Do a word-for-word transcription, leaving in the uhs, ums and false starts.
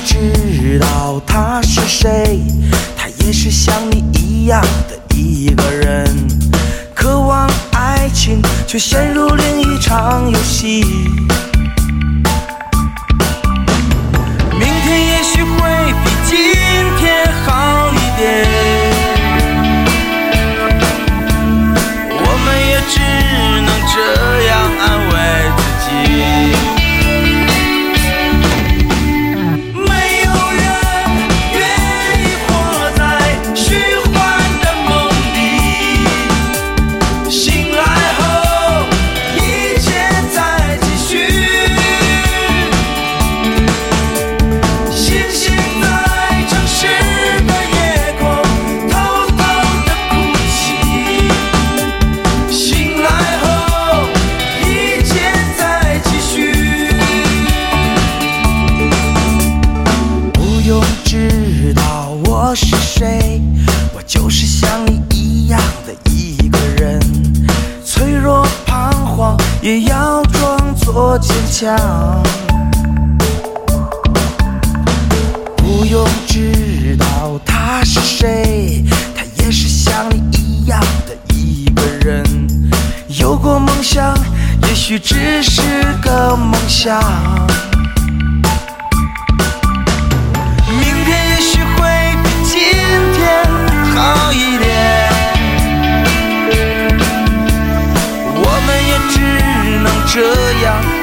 知道他是谁，他也是像你一样的一个人，渴望爱情却陷入另一场游戏。明天也许会比今天好一点，我们也只能这样安慰自己。是谁？我就是像你一样的一个人，脆弱彷徨也要装作坚强。不用知道他是谁，他也是像你一样的一个人，有过梦想，也许只是个梦想。好一点，我们也只能这样